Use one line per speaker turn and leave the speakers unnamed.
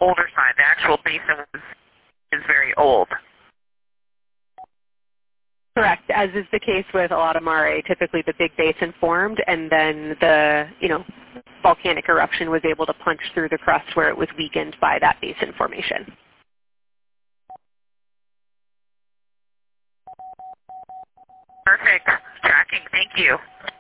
older side. The actual basin is very old.
Correct. As is the case with a lot of mare, typically the big basin formed and then the, volcanic eruption was able to punch through the crust where it was weakened by that basin formation.
Perfect. Tracking. Thank you.